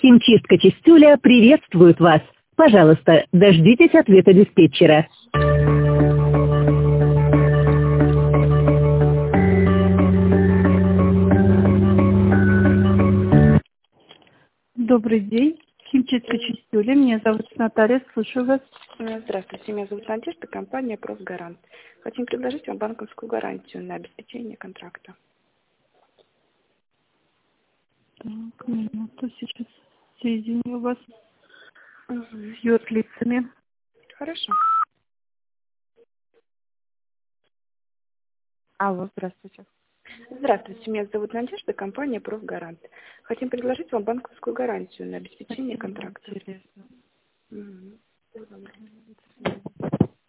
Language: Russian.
Химчистка Чистюля приветствует вас. Пожалуйста, дождитесь ответа диспетчера. Добрый день. Химчистка Чистюля. Меня зовут Наталья. Слушаю вас. Здравствуйте, меня зовут Надежда, компания «Профгарант». Хотим предложить вам банковскую гарантию на обеспечение контракта. Так, минуту, сейчас соединю вас с юрлицами. Хорошо. Алло, здравствуйте. Здравствуйте, меня зовут Надежда, компания «Профгарант». Хотим предложить вам банковскую гарантию на обеспечение контракта. Интересно. Мгм.